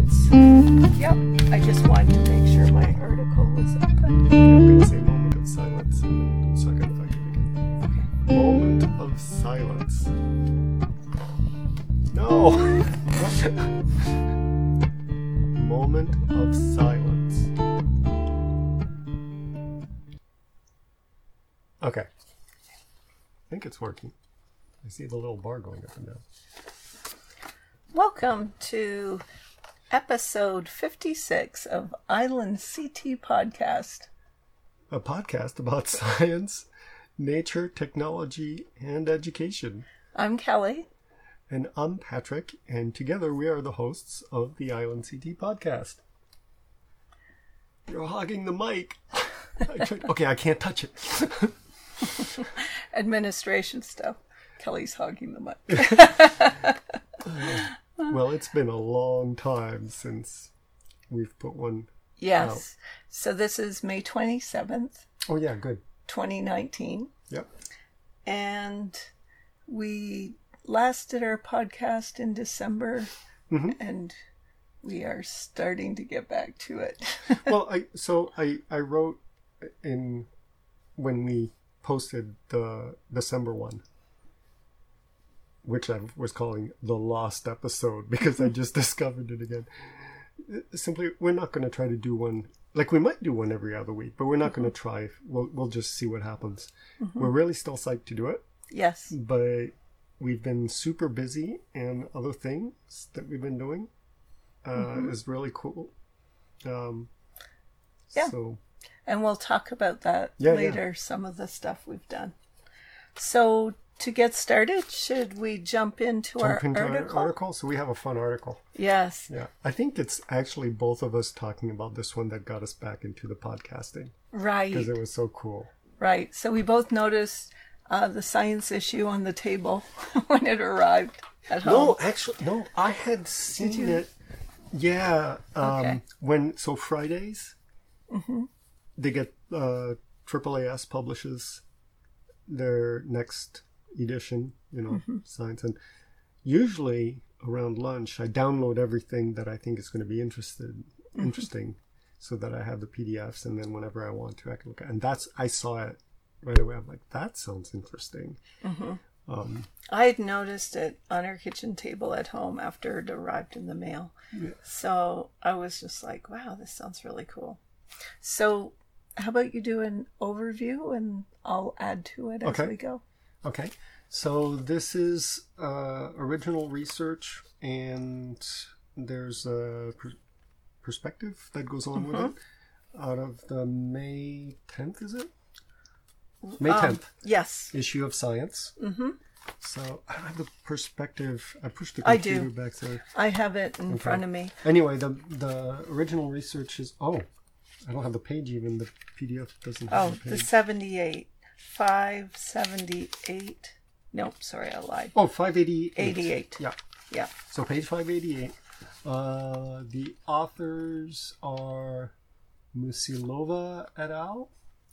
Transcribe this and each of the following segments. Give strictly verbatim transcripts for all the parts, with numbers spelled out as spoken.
silence. Yep, I just wanted to make sure my article was up. I'm going to say moment of silence. Second effect again. Okay. Moment of silence. No! Moment of silence. Okay. I think it's working. I see the little bar going up and down. Welcome to episode fifty-six of Island C T Podcast. A podcast about science, nature, technology, and education. I'm Kelly. And I'm Patrick, and together we are the hosts of the Island C T Podcast. You're hogging the mic. I tried, okay, I can't touch it. Administration stuff. Kelly's hogging the mic. Well, it's been a long time since we've put one Yes. out. So this is May twenty-seventh, Oh, yeah, good. twenty nineteen. Yep. And we last did our podcast in December, Mm-hmm. and we are starting to get back to it. Well, I so I, I wrote in when we posted the December one, which I was calling the lost episode because I just discovered it again. Simply, we're not going to try to do one, like we might do one every other week, but we're not going to try. We'll, we'll just see what happens. Mm-hmm. We're really still psyched to do it, Yes. but we've been super busy, and other things that we've been doing uh, Mm-hmm. is really cool. Um, Yeah. So, And we'll talk about that Yeah, later, some of the stuff we've done. So to get started, should we jump into jump our into article? our article. So we have a fun article. Yes. Yeah, I think it's actually both of us talking about this one that got us back into the podcasting Right. because it was so cool. Right. So we both noticed uh, the science issue on the table when it arrived at home. No, actually, no. I had seen you? it. Yeah, um, Okay. when so Fridays, Mm-hmm. they get uh, triple A S publishes their next edition, you know, Mm-hmm. science, and usually around lunch, I download everything that I think is going to be interested Mm-hmm. interesting, so that I have the P D Fs, and then whenever I want to, I can look at. And that's I saw it right away. I'm like, that sounds interesting. Mm-hmm. Um, I had noticed it on our kitchen table at home after it arrived in the mail. Yeah. So I was just like, wow, this sounds really cool. So how about you do an overview and I'll add to it as Okay. we go. Okay, so this is uh, original research, and there's a per- perspective that goes on with it out of the May tenth, is it? May tenth Um, yes. issue of Science. Mm-hmm. So I don't have the perspective. I pushed the I computer do. back there. I have it in Okay. front of me. Anyway, the the original research is oh, I don't have the page even. The P D F doesn't have Oh, the the page. seventy-eight. five seventy-eight. Nope, sorry, I lied. Oh, five eighty-eight. eighty-eight. Yeah. Yeah. So page five eighty-eight. Uh, the authors are Musilova et al.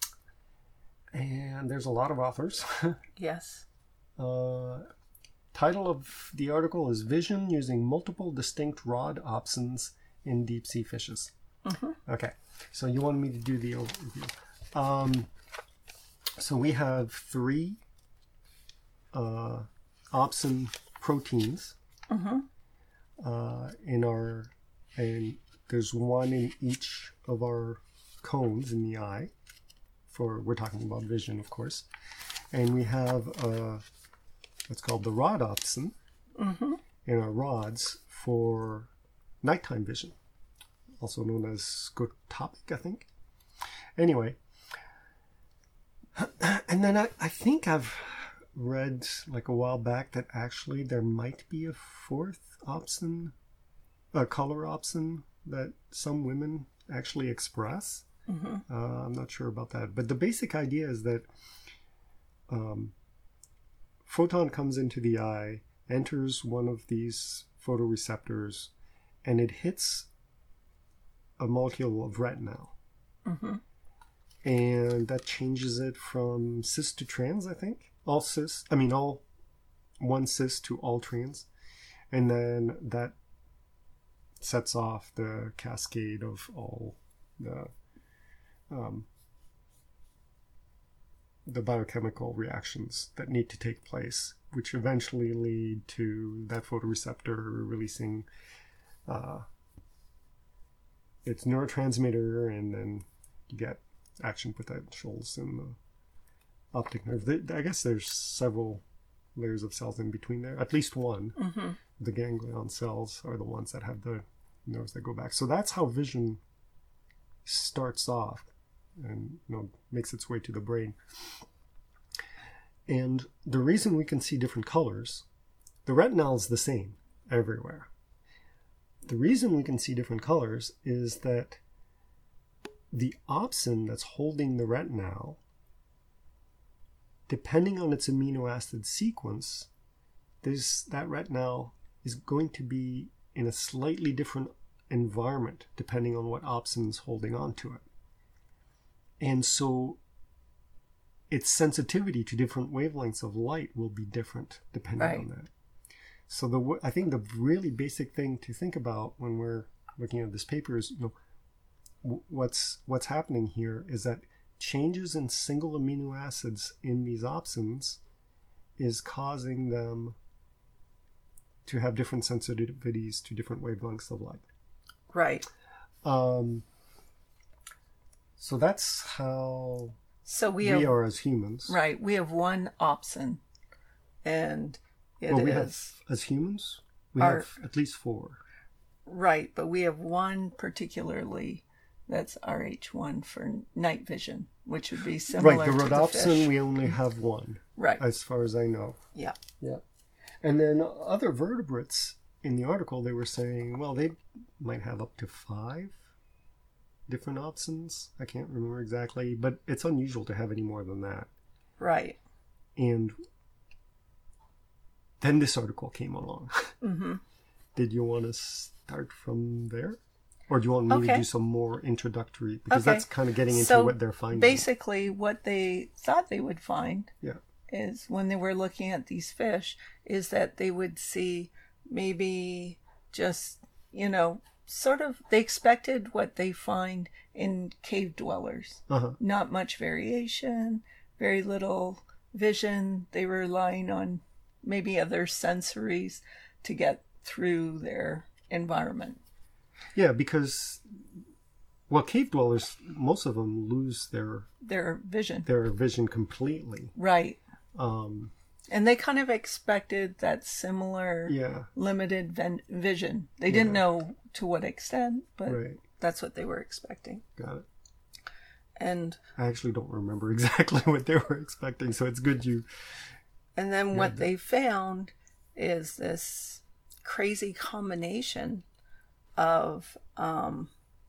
And there's a lot of authors. Yes. uh, title of the article is Vision Using Multiple Distinct Rod Opsons in Deep Sea Fishes. Mm-hmm. Okay, so you wanted me to do the overview. Um, so we have three uh, opsin proteins Mm-hmm. uh, in our, and there's one in each of our cones in the eye. For we're talking about vision, of course, and we have uh, what's called the rod opsin Mm-hmm. in our rods for nighttime vision, also known as scotopic, I think. Anyway, and then I, I think I've read like a while back that actually there might be a fourth opsin, a color opsin that some women actually express. Mm-hmm. Uh, I'm not sure about that, but the basic idea is that um, photon comes into the eye, enters one of these photoreceptors, and it hits a molecule of retinal. Mm-hmm. And that changes it from cis to trans, I think. All cis, I mean, all one cis to all trans. And then that sets off the cascade of all the um, the biochemical reactions that need to take place, which eventually lead to that photoreceptor releasing uh, its neurotransmitter, and then you get action potentials in the optic nerve. I guess there's several layers of cells in between there, at least one. Mm-hmm. The ganglion cells are the ones that have the nerves that go back. So that's how vision starts off and, you know, makes its way to the brain. And the reason we can see different colors, the retinal is the same everywhere. The reason we can see different colors is that the opsin that's holding the retinal, depending on its amino acid sequence, there's, that retinal is going to be in a slightly different environment depending on what opsin is holding on to it. And so its sensitivity to different wavelengths of light will be different depending right. on that. So the I think the really basic thing to think about when we're looking at this paper is, you know, what's what's happening here is that changes in single amino acids in these opsins is causing them to have different sensitivities to different wavelengths of light. Right. Um, so that's how so we, we have, are as humans. Right. We have one opsin, and it well, we is... have, as humans, we our, have at least four. Right, but we have one particularly that's R H one for night vision, which would be similar right, the to the rhodopsin, fish. we only have one. Right. As far as I know. Yeah. Yeah. And then other vertebrates, in the article, they were saying, well, they might have up to five different opsins. I can't remember exactly, but it's unusual to have any more than that. Right. And then this article came along. Mm-hmm. Did you want to start from there? Or do you want me okay. to do some more introductory? Because okay. that's kind of getting into so what they're finding. Basically, what they thought they would find yeah. is when they were looking at these fish is that they would see maybe just, you know, sort of, they expected what they find in cave dwellers. Uh-huh. Not much variation, very little vision. They were relying on maybe other sensories to get through their environment. Yeah, because, well, cave dwellers, most of them lose their their vision. Their vision completely. Right. Um, and they kind of expected that similar yeah. limited ven- vision. They didn't yeah. know to what extent, but right. that's what they were expecting. Got it. And I actually don't remember exactly what they were expecting, so it's good you... And then what they found is this crazy combination of um,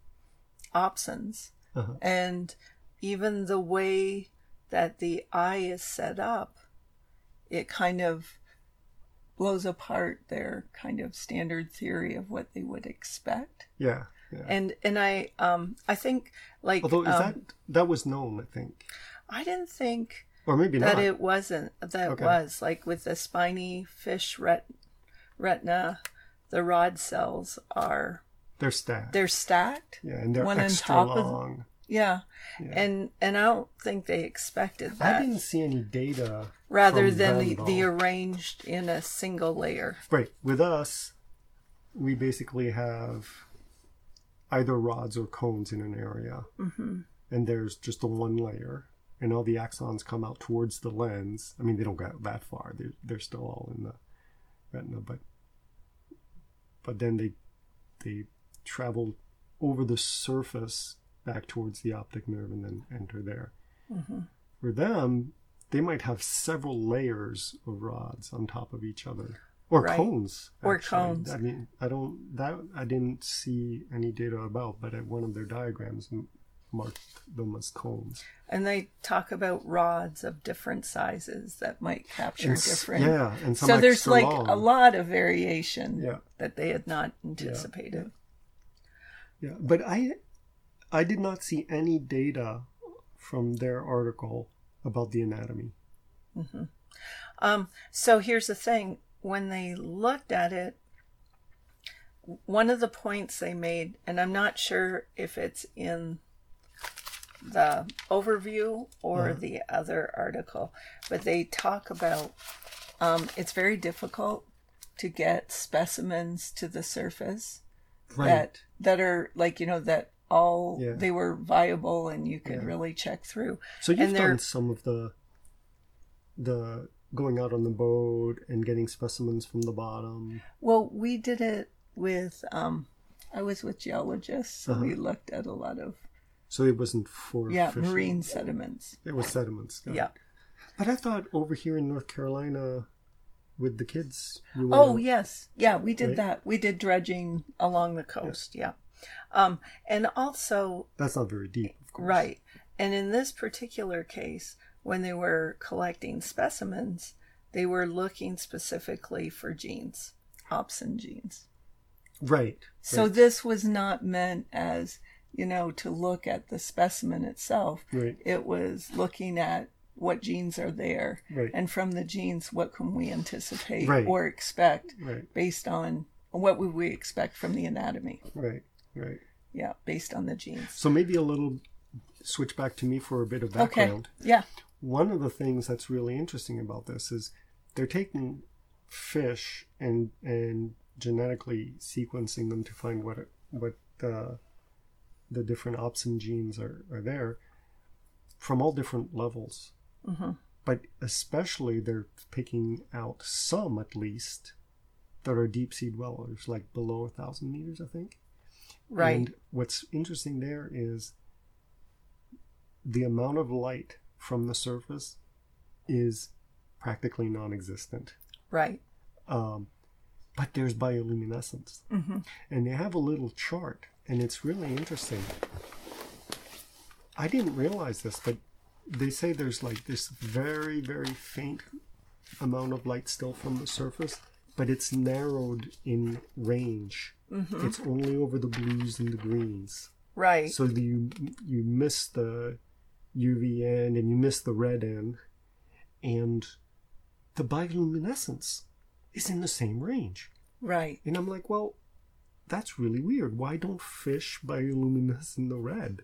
opsins. Uh-huh. And even the way that the eye is set up, it kind of blows apart their kind of standard theory of what they would expect. Yeah. yeah. And and I um I think like although is um, that that was known, I think. I didn't think or maybe that not. it wasn't that okay. was like with the spiny fish ret- retina, the rod cells are they're stacked. They're stacked. Yeah, and they're one extra on top long. Of, yeah. yeah, and and I don't think they expected that. I didn't see any data. Rather from than them, the, though. the arranged in a single layer. Right. With us, we basically have either rods or cones in an area, mm-hmm. and there's just the one layer, and all the axons come out towards the lens. I mean, they don't go that far; they're they're still all in the retina, but but then they they travel over the surface back towards the optic nerve and then enter there. Mm-hmm. For them, they might have several layers of rods on top of each other, or right. cones. Or actually. cones. I mean, I don't that I didn't see any data about, but at one of their diagrams marked them as cones. And they talk about rods of different sizes that might capture and, different. Yeah, and some so there's extra like long. a lot of variation yeah. that they had not anticipated. Yeah. yeah, but I, I did not see any data from their article about the anatomy. Mm-hmm. Um, so here's the thing: when they looked at it, one of the points they made, and I'm not sure if it's in the overview or Uh-huh. the other article, but they talk about um, it's very difficult to get specimens to the surface Right. that that are like, you know, that all Yeah. they were viable and you could Yeah. really check through. So you've and they're- done some of the the going out on the boat and getting specimens from the bottom. Well, we did it with um, I was with geologists, so Uh-huh. we looked at a lot of So it wasn't for yeah fishing. marine sediments. It was sediments. got Yeah. it. But I thought over here in North Carolina with the kids. You went Oh out- yes, yeah, we did Right? that. We did dredging along the coast. Yeah, um, and also That's not very deep, of course. right. And in this particular case, when they were collecting specimens, they were looking specifically for genes, opsin genes. Right. So right. this was not meant as, you know, to look at the specimen itself. Right. It was looking at what genes are there. Right. And from the genes, what can we anticipate Right. or expect Right. based on what would we expect from the anatomy? Right. Right. Yeah, based on the genes. So maybe a little switch back to me for a bit of background. Okay. Yeah. One of the things that's really interesting about this is they're taking fish and and genetically sequencing them to find what what uh, the different opsin genes are, are there from all different levels. Mm-hmm. But especially they're picking out some at least that are deep sea dwellers, like below a thousand meters, I think. Right. And what's interesting there is the amount of light from the surface is practically non-existent. Right. Um, but there's bioluminescence. Mm-hmm. And they have a little chart, and it's really interesting. I didn't realize this, but they say there's like this very, very faint amount of light still from the surface, but it's narrowed in range. Mm-hmm. It's only over the blues and the greens. Right. So the, you you miss the U V end and you miss the red end, and the bioluminescence is in the same range. Right. And I'm like, well, that's really weird. Why don't fish bioluminesce in the red?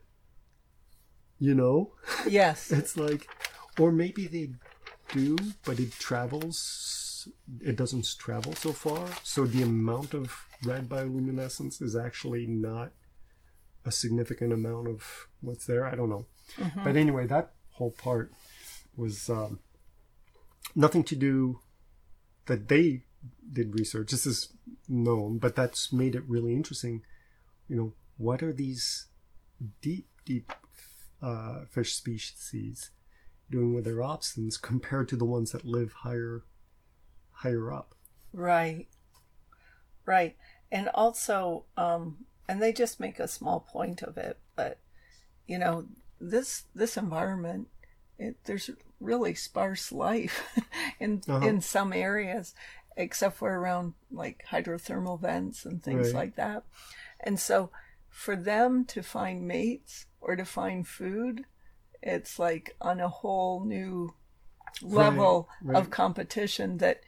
You know? Yes. It's like, or maybe they do, but it travels, it doesn't travel so far. So the amount of red bioluminescence is actually not a significant amount of what's there. I don't know. Mm-hmm. But anyway, that whole part was um, nothing to do that they did research. This is known, but that's made it really interesting. You know, what are these deep, deep uh, fish species doing with their opsins compared to the ones that live higher, higher up? Right. Right. And also, um, and they just make a small point of it, but you know, this this environment, it, there's really sparse life in Uh-huh. in some areas, except for around like hydrothermal vents and things Right. like that. And so, for them to find mates or to find food, it's like on a whole new level Right, right. of competition that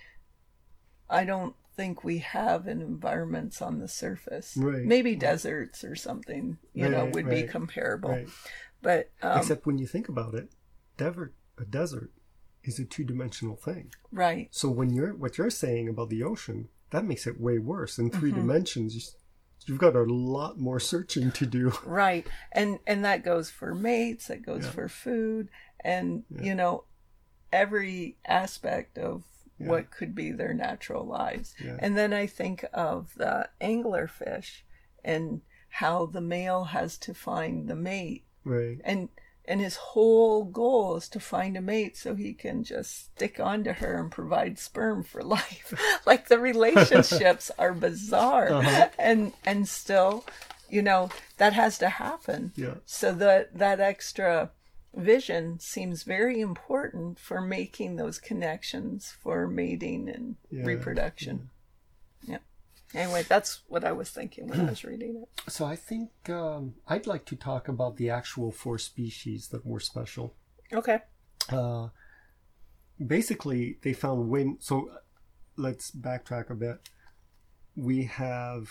I don't think we have in environments on the surface. Right. Maybe deserts or something, you know, Right, would be right, comparable. Right. But um, Except when you think about it, desert, a desert is a two-dimensional thing. right, So when you're what you're saying about the ocean, that makes it way worse. In 3 Mm-hmm. dimensions, you, you've got a lot more searching to do. right, and and that goes for mates, that goes Yeah. for food, and Yeah. you know, every aspect of Yeah. what could be their natural lives. Yeah. And then I think of the anglerfish and how the male has to find the mate, Right. and and his whole goal is to find a mate so he can just stick onto her and provide sperm for life. Like the relationships are bizarre. Uh-huh. And and still, you know, that has to happen. Yeah. So that that extra vision seems very important for making those connections for mating and Yeah, reproduction. Yeah. Anyway, that's what I was thinking when I was reading it. So I think um, I'd like to talk about the actual four species that were special. Okay. Uh, basically, they found way. So let's backtrack a bit. We have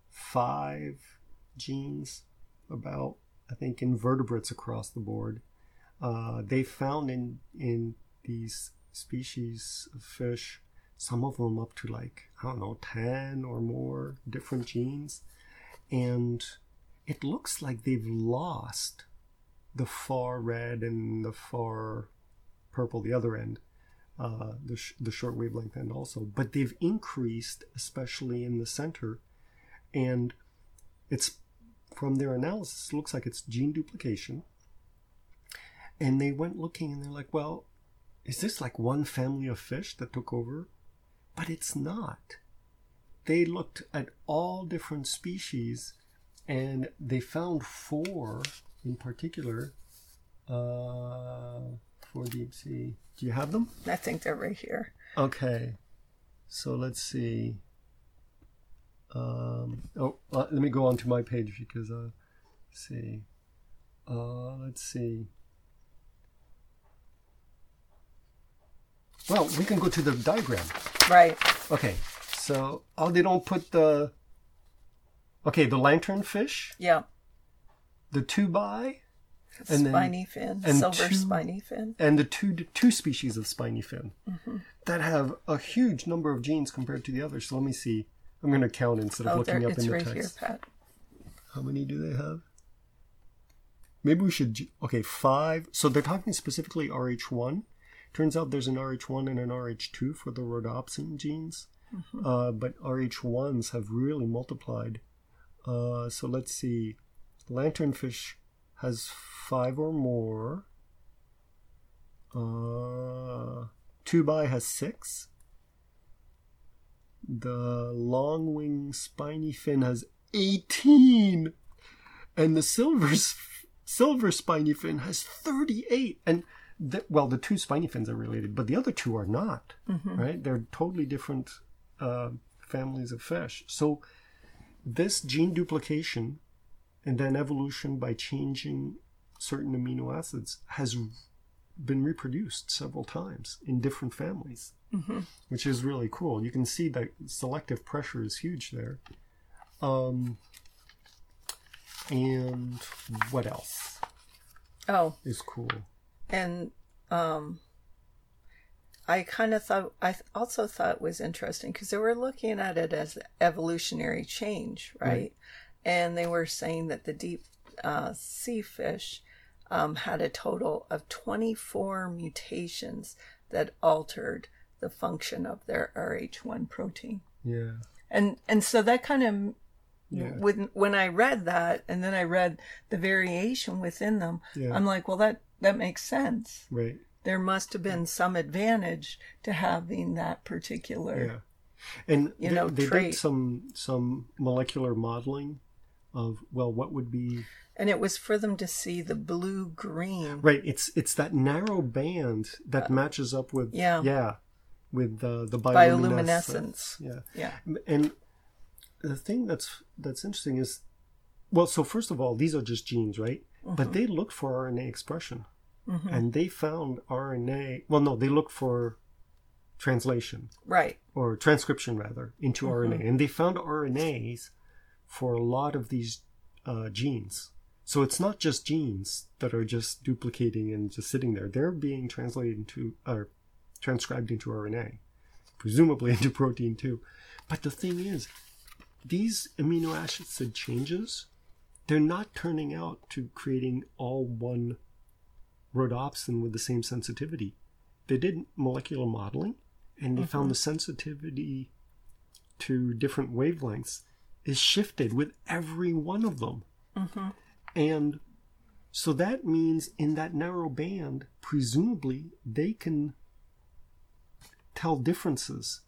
five genes about, I think, invertebrates across the board. Uh, they found in in these species of fish, some of them up to like, I don't know, ten or more different genes. And it looks like they've lost the far red and the far purple, the other end, uh, the, sh- the short wavelength end also. But they've increased, especially in the center. And it's, from their analysis, it looks like it's gene duplication. And they went looking and they're like, well, is this like one family of fish that took over? But it's not. They looked at all different species and they found four in particular uh, for deep sea. Do you have them? I think they're right here. Okay. So let's see. Um, oh, uh, let me go on to my page because, uh, let's see. Uh, let's see. Well, we can go to the diagram. Right. Okay. So, oh, they don't put the... Okay, the lanternfish. Yeah. The tubi. And spiny then, fin. And silver two, spiny fin. And the two two species of spiny fin. Mm-hmm. That have a huge number of genes compared to the others. So let me see. I'm going to count instead of oh, looking up it's in the right text. Here, Pat. How many do they have? Maybe we should... Okay, five. So they're talking specifically R H one. Turns out there's an R H one and an R H two for the rhodopsin genes. Mm-hmm. Uh, but R H ones have really multiplied. Uh, so let's see. Lanternfish has five or more. Uh, tubi has six. The long-wing spiny fin has eighteen. And the silver, silver spiny fin has thirty-eight. And the, well, the two spiny fins are related, but the other two are not, mm-hmm. right? They're totally different uh, families of fish. So this gene duplication and then evolution by changing certain amino acids has been reproduced several times in different families, mm-hmm. which is really cool. You can see that selective pressure is huge there. Um, and what else? Oh, is cool. And um, I kind of thought, I also thought it was interesting because they were looking at it as evolutionary change, right? right. And they were saying that the deep uh, sea fish um, had a total of twenty-four mutations that altered the function of their R H one protein. Yeah. And and so that kind of, yeah. when, when I read that and then I read the variation within them, yeah. I'm like, well, that, that makes sense. Right. There must have been some advantage to having that particular, yeah. And you they, know, they trait. did some some molecular modeling of, well, what would be... And it was for them to see the blue-green. Right. It's it's that narrow band that uh, matches up with, yeah, yeah with uh, the bioluminescence. bioluminescence. Yeah. Yeah. And the thing that's that's interesting is, well, so first of all, these are just genes, right? Mm-hmm. But they looked for R N A expression. Mm-hmm. And they found R N A, well, no, they looked for translation. Right. Or transcription, rather, into mm-hmm. R N A. And they found R N As for a lot of these uh, genes. So it's not just genes that are just duplicating and just sitting there. They're being translated into, or transcribed into R N A, presumably into protein too. But the thing is, these amino acid changes, they're not turning out to creating all one rhodopsin with the same sensitivity. They did molecular modeling, and they mm-hmm. found the sensitivity to different wavelengths is shifted with every one of them. Mm-hmm. And so that means in that narrow band, presumably, they can tell differences.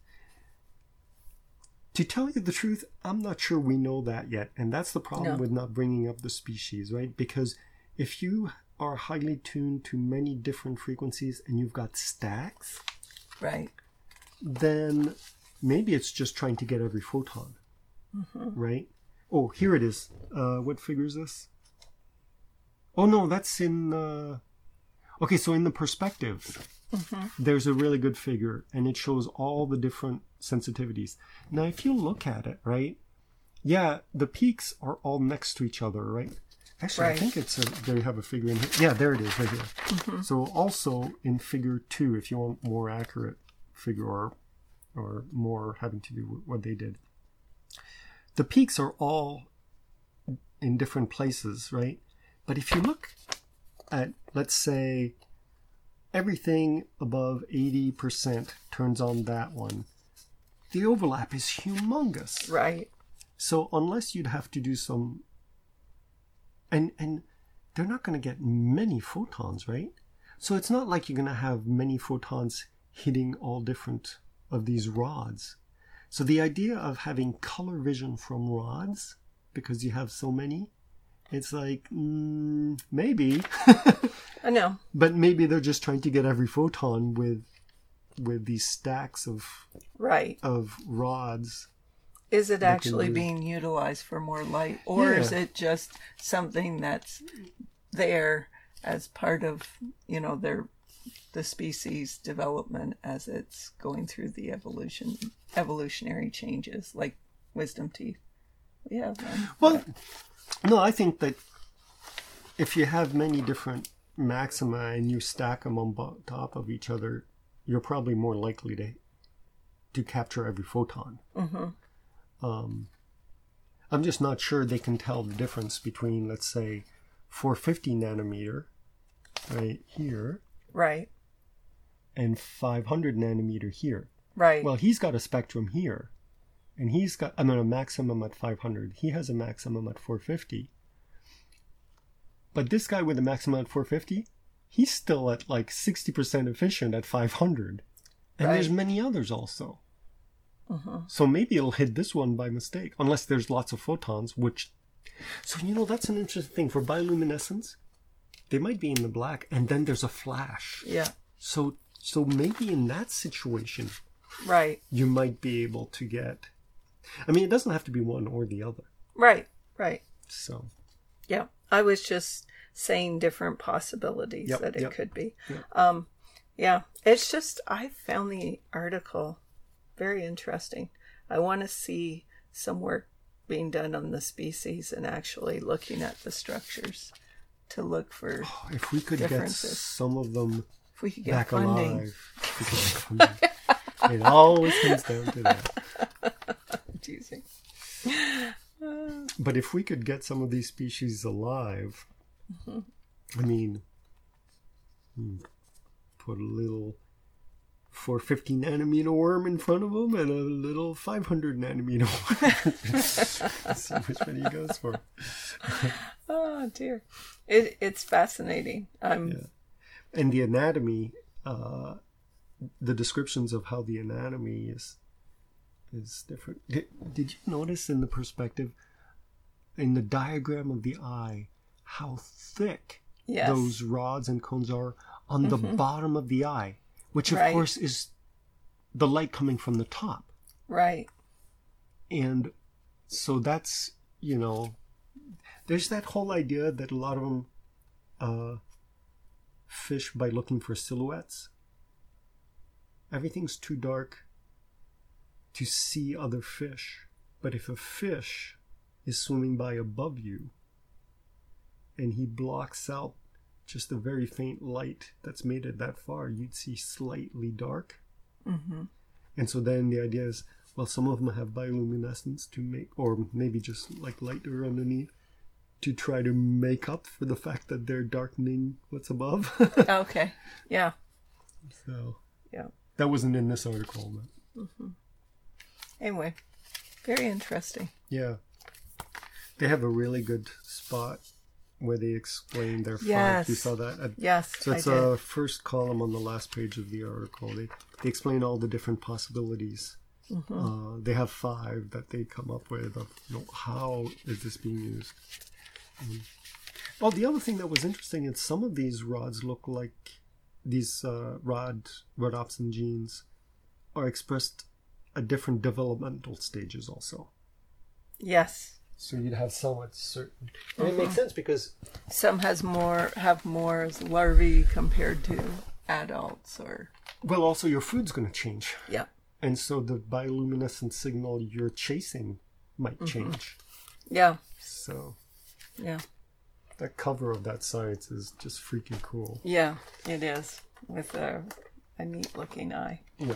To tell you the truth, I'm not sure we know that yet. And that's the problem no. with not bringing up the species, right? Because if you are highly tuned to many different frequencies and you've got stacks, right, then maybe it's just trying to get every photon, mm-hmm. right? Oh, here it is. Uh, what figure is this? Oh, no, that's in... Uh... Okay, so in the perspectives, mm-hmm. there's a really good figure, and it shows all the different sensitivities. Now, if you look at it, right, Yeah, the peaks are all next to each other, right? Actually, Right. I think it's a, they have a figure in here. Yeah, there it is, right here. Mm-hmm. So also in figure two, if you want more accurate figure or, or more having to do with what they did, the peaks are all in different places, right? But if you look at, let's say, everything above eighty percent turns on that one, the overlap is humongous. Right. So unless you'd have to do some, and and they're not going to get many photons, right? So it's not like you're going to have many photons hitting all different of these rods. So the idea of having color vision from rods, because you have so many, it's like, mm, maybe. I know. But maybe they're just trying to get every photon with with these stacks of Right. of rods. Is it They can actually do- being utilized for more light, or is Yeah. it just something that's there as part of, you know, their the species development as it's going through the evolution evolutionary changes, like wisdom teeth? We have them. Well, no, I think that if you have many different maxima and you stack them on bo- top of each other, you're probably more likely to to capture every photon. Mm-hmm. Um, I'm just not sure they can tell the difference between, let's say, four fifty nanometer right here Right. and five hundred nanometer here. Right. Well, he's got a spectrum here, and he's got, I mean, a maximum at five hundred. He has a maximum at four fifty. But this guy with a maximum at four fifty, he's still at like sixty percent efficient at five hundred. And Right. there's many others also. Mm-hmm. So maybe it'll hit this one by mistake, unless there's lots of photons, which... So, you know, that's an interesting thing. For bioluminescence, they might be in the black, and then there's a flash. Yeah. So, so maybe in that situation, Right. you might be able to get... I mean, it doesn't have to be one or the other. Right. Right. So, Yeah. I was just saying different possibilities Yep, that it yep, could be. yep. Um, yeah. It's just, I found the article very interesting. I want to see some work being done on the species and actually looking at the structures to look for if we could get Differences. some of them if we could get back funding. alive, if we could get funding. It always comes down to that. Teasing. But if we could get some of these species alive, Mm-hmm. I mean, hmm, put a little four fifty nanometer worm in front of them and a little five hundred nanometer worm. See which one he goes for. Oh dear, it it's fascinating. I'm Yeah. And the anatomy, uh, the descriptions of how the anatomy is is different. Did, did you notice in the perspective, in the diagram of the eye, how thick yes, those rods and cones are on the bottom of the eye, which of Right. course is the light coming from the top. right, And so that's, you know, there's that whole idea that a lot of them uh, fish by looking for silhouettes. Everything's too dark to see other fish. But if a fish is swimming by above you and he blocks out just a very faint light that's made it that far, you'd see slightly dark. mm-hmm. And so then the idea is, well, some of them have bioluminescence to make, or maybe just like lighter underneath, to try to make up for the fact that they're darkening what's above. Okay, yeah, So yeah. that wasn't in this article, but Anyway, very interesting. yeah. They have a really good spot where they explain their Yes. five. You saw that? At- Yes, So it's I did. a first column on the last page of the article. They they explain all the different possibilities. Mm-hmm. Uh, they have five that they come up with of, you know, how is this being used. Um, well, the other thing that was interesting is some of these rods look like these uh, rod rhodopsin genes are expressed at different developmental stages also. Yes, So you'd have some at certain, and it makes sense because some has more have more as larvae compared to adults, or well, also your food's going to change. yeah, And so the bioluminescent signal you're chasing might Mm-hmm. change. Yeah. So Yeah. the cover of that Science is just freaking cool. Yeah, it is. With a, a neat looking eye. Yeah.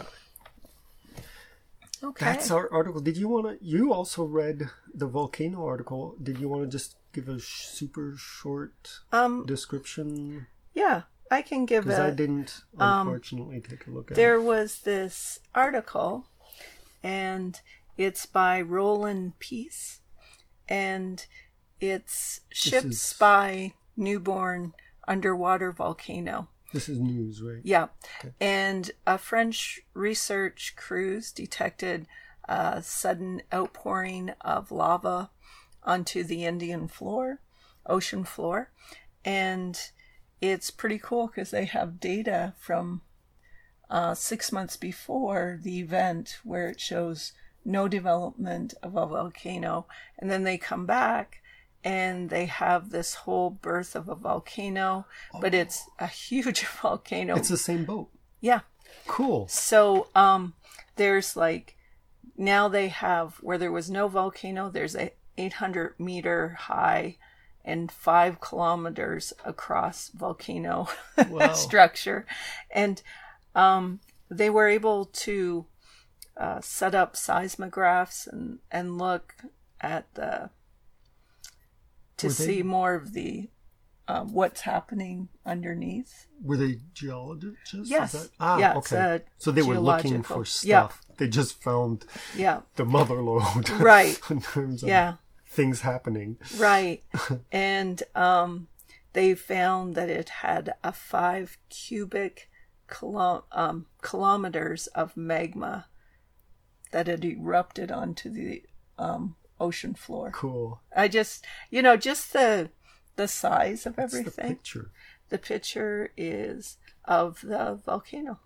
Okay. That's our article. Did you want to, you also read the volcano article. Did you want to just give a sh- super short um, description? yeah, I can give Because it. I didn't, unfortunately, take a look at There it. was this article, and it's by Roland Peace, and it's Ship is- Spy Newborn Underwater Volcano. This is news, right? Yeah. Okay. And a French research cruise detected a sudden outpouring of lava onto the Indian floor, ocean floor. And it's pretty cool because they have data from uh, six months before the event where it shows no development of a volcano. And then they come back and they have this whole birth of a volcano, but it's a huge volcano. It's the same boat. Yeah. Cool. So um, there's like, now they have, where there was no volcano, there's a eight hundred meter high and five kilometers across volcano Wow. structure. And um, they were able to uh, set up seismographs and, and look at the, to Were they- see more of the, um, what's happening underneath. Were they geologists? Is Yes. that- Ah, Yeah, it's okay. a So they were looking geological- for yeah. stuff. They just found Yeah. the mother lode. Right. in terms of Yeah. things happening. Right. And um, they found that it had a five cubic kilo- um, kilometers of magma that had erupted onto the um, ocean floor. Cool. I just, you know, just the the size of That's the everything. picture. The picture is of the volcano.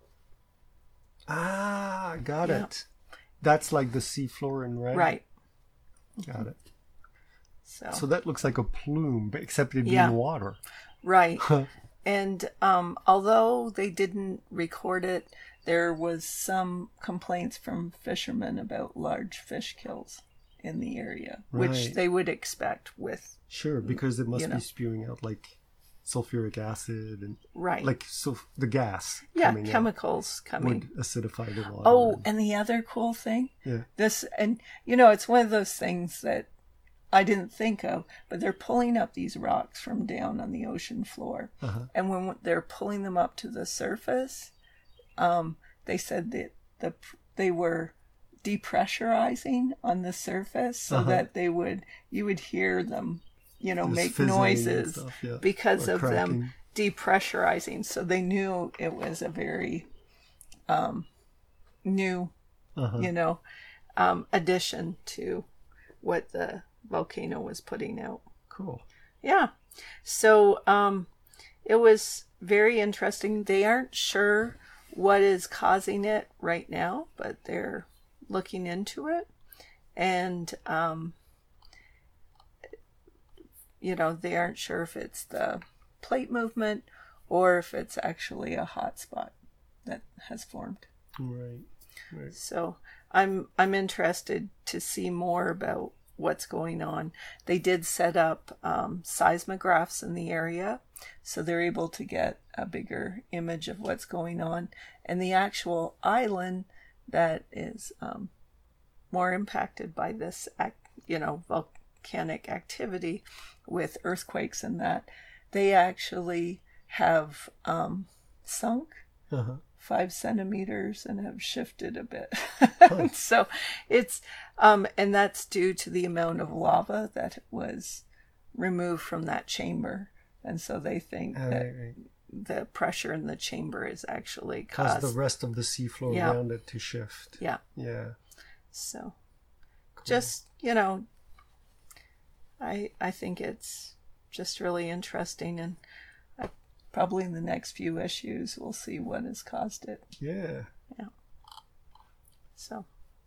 Ah, got Yeah. it. That's like the seafloor in red. Right. Got it. So, So that looks like a plume, but except it'd be Yeah. in water. right. And um, although they didn't record it, there was some complaints from fishermen about large fish kills in the area, which Right. they would expect with, Sure, because it must You know. be spewing out like sulfuric acid and right. like so the gas yeah, coming out chemicals coming. would acidify the water. Oh, and- and the other cool thing, yeah. this, and you know, it's one of those things that I didn't think of, but they're pulling up these rocks from down on the ocean floor. Uh-huh. And when they're pulling them up to the surface, um, they said that the they were depressurizing on the surface so Uh-huh. that they would, you would hear them, you know, Just make fizzling and noises stuff, yeah. because Or of cracking. them depressurizing. So they knew it was a very um, new, Uh-huh. you know, um, addition to what the volcano was putting out. Cool. Yeah. So um, it was very interesting. They aren't sure what is causing it right now, but they're looking into it. And, um, you know, they aren't sure if it's the plate movement or if it's actually a hot spot that has formed. Right. Right. So I'm I'm interested to see more about what's going on. They did set up um, seismographs in the area, so they're able to get a bigger image of what's going on. And the actual island that is um, more impacted by this, ac- you know, volcanic activity with earthquakes and that, they actually have um, sunk Uh-huh. five centimeters and have shifted a bit. So it's, um, and that's due to the amount of lava that was removed from that chamber. And so they think Right, that right. the pressure in the chamber is actually Cause caused. the rest of the seafloor Yeah. around it to shift. Yeah. Yeah. So just, you know, I, I think it's just really interesting, and I, probably in the next few issues we'll see what has caused it. Yeah. So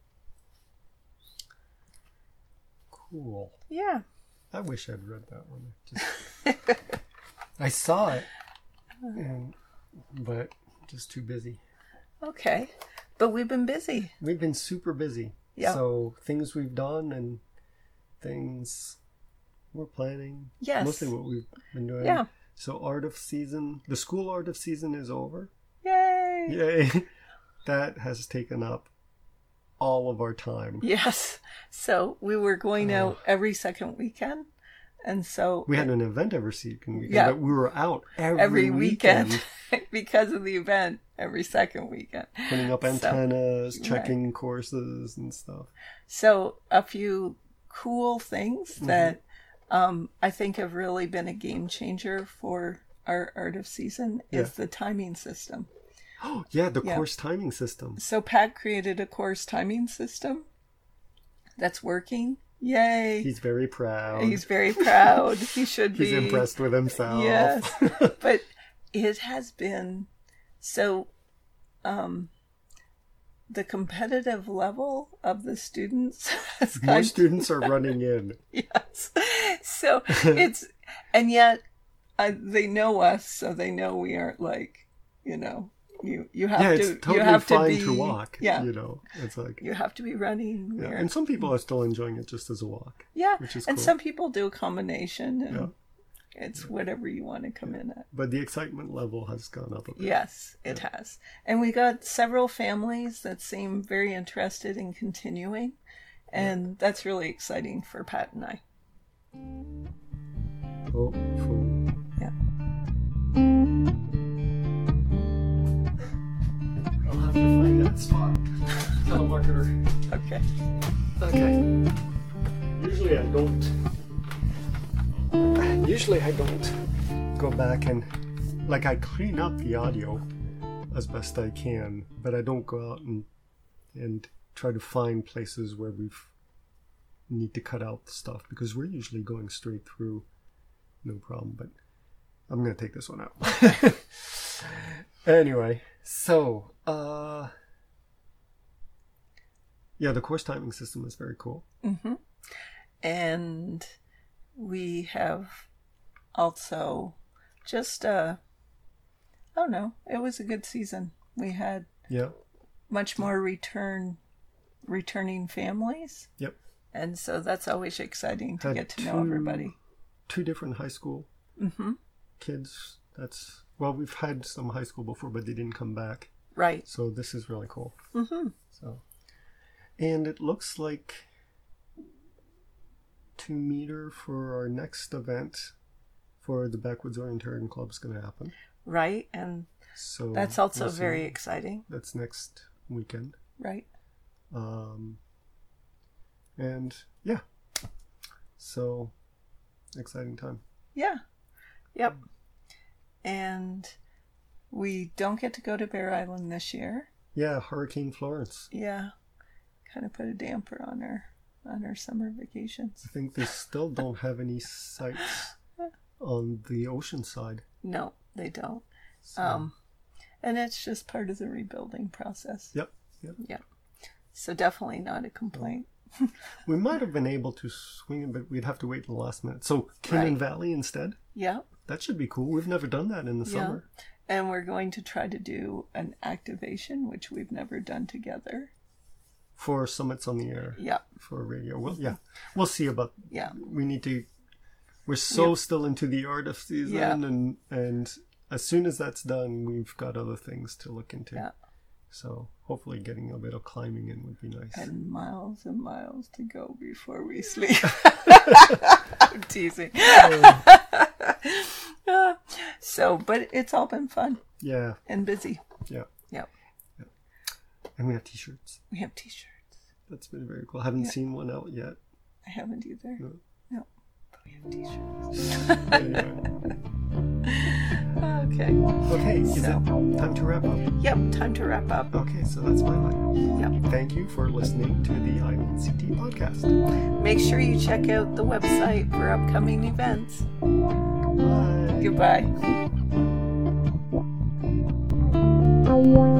Cool. yeah. I wish I'd read that one. Just, I saw it, and, but just too busy. Okay. But we've been busy. We've been super busy. Yeah. So things we've done and things we're planning. Yes. Mostly what we've been doing. Yeah. So art of season, the school art of season is over. Yay! Yay! That has taken up all of our time. Yes. So we were going Oh. out every second weekend. And so We had an event every second weekend, Yeah. but we were out every, every weekend. weekend because of the event, every second weekend. Putting up So- antennas, right. checking courses and stuff. So a few cool things Mm-hmm. that um, I think have really been a game changer for our art of season is Yeah. the timing system. Oh, yeah, the Yeah. course timing system. So Pat created a course timing system that's working. Yay! He's very proud. He's very proud. He should He's be. impressed with himself. Yes. But it has been so um the competitive level of the students has More kind students are running in. yes. So it's and yet uh, they know us, so they know we aren't like, you know, you you have Yeah, to it's totally you have fine to be to walk. Yeah. You know, it's like, You have to be running. yeah. We're- And some people are still enjoying it just as a walk. yeah. which is and cool. some people do a combination and Yeah. it's whatever you want to come in at. But the excitement level has gone up a bit. Yes, it has. And we got several families that seem very interested in continuing. And that's really exciting for Pat and I. Oh, cool. Yeah. I'll have to find that spot. Telemarketer. Okay. Okay. Usually I don't. Usually I don't go back and like I clean up the audio as best I can, but I don't go out and and try to find places where we need to cut out the stuff because we're usually going straight through, no problem. But I'm gonna take this one out. Anyway, so uh, yeah, the course timing system is very cool. Mm-hmm. And we have also just, uh, I don't know, it was a good season. We had Yeah. much more return, returning families. Yep. And so that's always exciting to Had get to know two- everybody. Two different high school Mm-hmm. kids. That's well, we've had some high school before, but they didn't come back. Right. So this is really cool. Mm-hmm. So, and it looks like to meter for our next event for the Backwoods Orienteering Club is going to happen. Right. And So that's also we'll see. very exciting. That's next weekend. Right. Um, and yeah, so exciting time. Yeah. Yep. And we don't get to go to Bear Island this year. Yeah, Hurricane Florence. Yeah. Kind of put a damper on our on our summer vacations. I think they still don't have any sites on the ocean side. No, they don't. So, Um and it's just part of the rebuilding process. yep, yep. Yeah. So definitely not a complaint. We might have been able to swing it, but we'd have to wait till the last minute. So Kinnan Right. Valley instead? Yeah. That should be cool. We've never done that in the Yeah. summer. And we're going to try to do an activation, which we've never done together. For Summits on the Air. Yeah. For radio. Well, yeah. We'll see about... Yeah. We need to... We're so Yeah. still into the art of season. Yeah. And, and as soon as that's done, we've got other things to look into. Yeah. So hopefully getting a bit of climbing in would be nice. And miles and miles to go before we sleep. I'm teasing. So, but it's all been fun Yeah. and busy. Yeah. Yep. And we have t-shirts. We have t-shirts. That's been very cool. I haven't Yeah. seen one out yet. I haven't either. No. No. But we have t-shirts. Anyway. Okay. Okay, is So- it time to wrap up? Yep. Time to wrap up. Okay, so that's my line. Yep. Thank you for listening to the I N C T podcast. Make sure you check out the website for upcoming events. Bye. Goodbye.